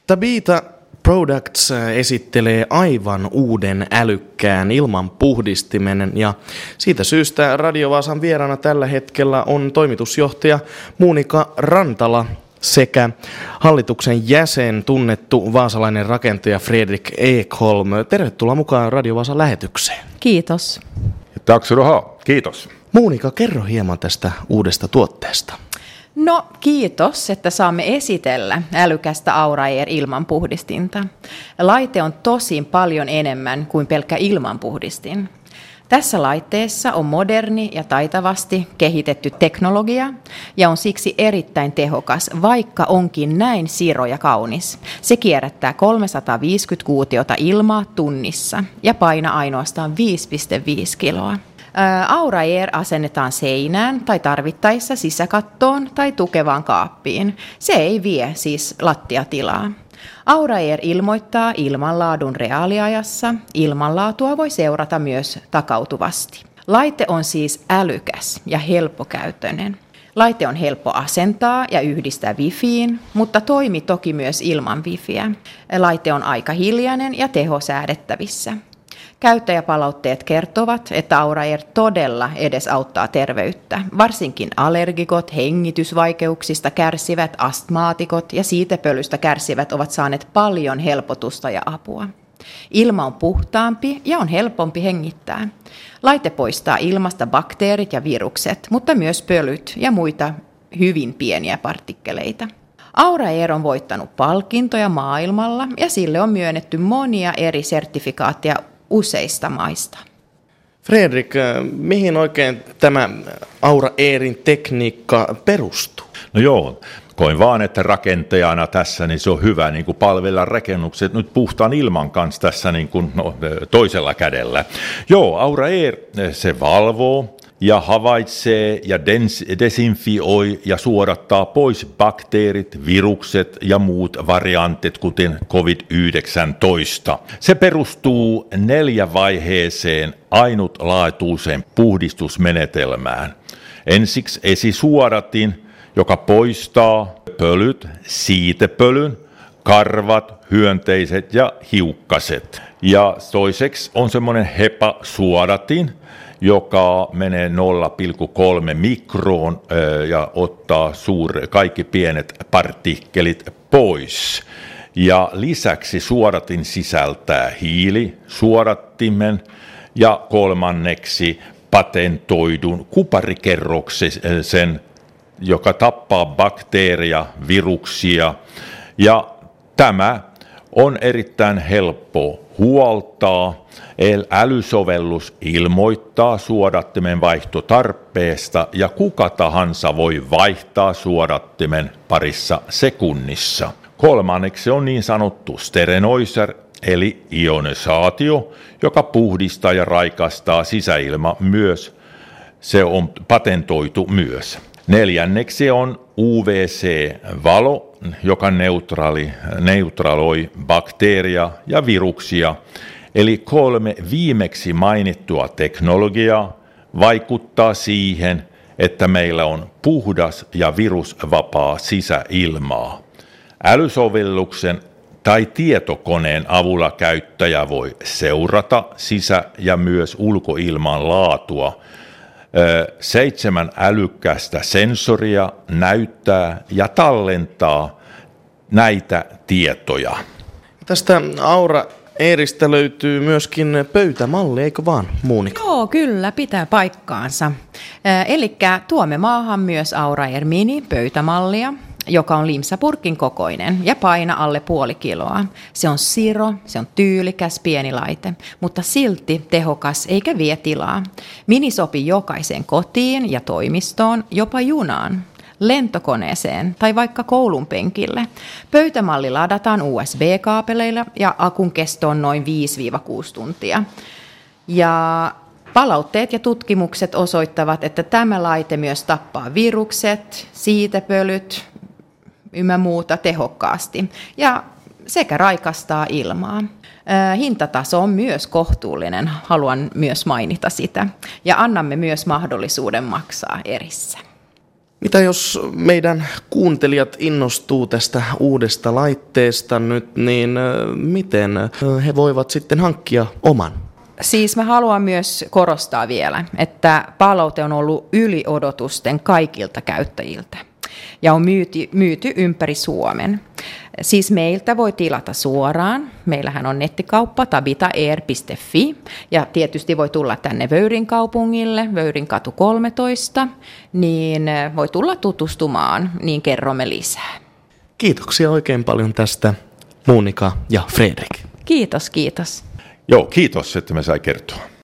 Tabita Products esittelee aivan uuden älykkään ilmanpuhdistimen ja siitä syystä Radio Vaasan vieraana tällä hetkellä on toimitusjohtaja Monika Rantala sekä hallituksen jäsen tunnettu vaasalainen rakentaja Fredrik Ekholm. Tervetuloa mukaan Radio Vaasan lähetykseen. Kiitos. Tack så du ha. Kiitos. Monika, kerro hieman tästä uudesta tuotteesta. No kiitos, että saamme esitellä älykästä Aurair-ilmanpuhdistinta. Laite on tosin paljon enemmän kuin pelkkä ilmanpuhdistin. Tässä laitteessa on moderni ja taitavasti kehitetty teknologia ja on siksi erittäin tehokas, vaikka onkin näin siro ja kaunis. Se kierrättää 350 kuutiota ilmaa tunnissa ja painaa ainoastaan 5,5 kiloa. Aurair asennetaan seinään tai tarvittaessa sisäkattoon tai tukevaan kaappiin. Se ei vie siis lattiatilaa. Aurair ilmoittaa ilmanlaadun reaaliajassa. Ilmanlaatua voi seurata myös takautuvasti. Laite on siis älykäs ja helppokäyttöinen. Laite on helppo asentaa ja yhdistää wifiin, mutta toimii toki myös ilman wifiä. Laite on aika hiljainen ja tehosäädettävissä. Käyttäjäpalautteet kertovat, että Aurair todella edesauttaa terveyttä. Varsinkin allergikot, hengitysvaikeuksista kärsivät, astmaatikot ja siitepölystä kärsivät ovat saaneet paljon helpotusta ja apua. Ilma on puhtaampi ja on helpompi hengittää. Laite poistaa ilmasta bakteerit ja virukset, mutta myös pölyt ja muita hyvin pieniä partikkeleita. Aurair on voittanut palkintoja maailmalla ja sille on myönnetty monia eri sertifikaatteja useista maista. Fredrik, mihin oikein tämä Aurairin tekniikka perustuu? No joo, koin vaan, että rakentajana tässä niin se on hyvä niin kuin palvella rakennukset nyt puhtaan ilman kanssa tässä niin kuin, toisella kädellä. Joo, Aurair se valvoo ja havaitsee ja desinfioi ja suodattaa pois bakteerit, virukset ja muut variantit, kuten COVID-19. Se perustuu 4-vaiheeseen ainutlaatuiseen puhdistusmenetelmään. Ensiksi esisuodatin, joka poistaa pölyt, siitepölyn, karvat, hyönteiset ja hiukkaset. Ja toiseksi on semmoinen HEPA-suodatin, joka menee 0,3 mikroon ja ottaa kaikki pienet partikkelit pois. Ja lisäksi suodatin sisältää hiilisuodattimen ja kolmanneksi patentoidun kuparikerroksen, joka tappaa bakteeria, viruksia. Ja tämä on erittäin helppo huoltaa. Älysovellus ilmoittaa suodattimen vaihtotarpeesta ja kuka tahansa voi vaihtaa suodattimen parissa sekunnissa. Kolmanneksi on niin sanottu sterenoiser eli ionisaatio, joka puhdistaa ja raikastaa sisäilma myös. Se on patentoitu myös. Neljänneksi on UVC-valo, joka neutraloi bakteeria ja viruksia. Eli 3 viimeksi mainittua teknologiaa vaikuttaa siihen, että meillä on puhdas ja virusvapaa sisäilmaa. Älysovelluksen tai tietokoneen avulla käyttäjä voi seurata sisä- ja myös ulkoilman laatua. 7 älykkästä sensoria näyttää ja tallentaa näitä tietoja. Tästä Aurairista löytyy myöskin pöytämalli, eikö vaan, Monika? Joo, kyllä, pitää paikkaansa. Elikkä tuomme maahan myös Aurair Mini pöytämallia, joka on limsapurkin kokoinen ja painaa alle 0,5 kiloa. Se on siro, se on tyylikäs pieni laite, mutta silti tehokas eikä vie tilaa. Mini sopii jokaiseen kotiin ja toimistoon, jopa junaan, lentokoneeseen tai vaikka koulun penkille. Pöytämalli ladataan USB-kaapeleilla ja akun kesto on noin 5-6 tuntia. Ja palautteet ja tutkimukset osoittavat, että tämä laite myös tappaa virukset, siitepölyt ynnä muuta tehokkaasti ja sekä raikastaa ilmaa. Hintataso on myös kohtuullinen, haluan myös mainita sitä, ja annamme myös mahdollisuuden maksaa erissä. Mitä jos meidän kuuntelijat innostuu tästä uudesta laitteesta nyt, niin miten he voivat sitten hankkia oman? Siis mä haluan myös korostaa vielä, että palaute on ollut yli odotusten kaikilta käyttäjiltä ja on myyty ympäri Suomen. Siis meiltä voi tilata suoraan. Meillähän on nettikauppa tabitaair.fi ja tietysti voi tulla tänne Vöyrin kaupungille, Vöyrinkatu 13, niin voi tulla tutustumaan, niin kerromme lisää. Kiitoksia oikein paljon tästä, Monika ja Fredrik. Kiitos. Joo, kiitos, että me sai kertoa.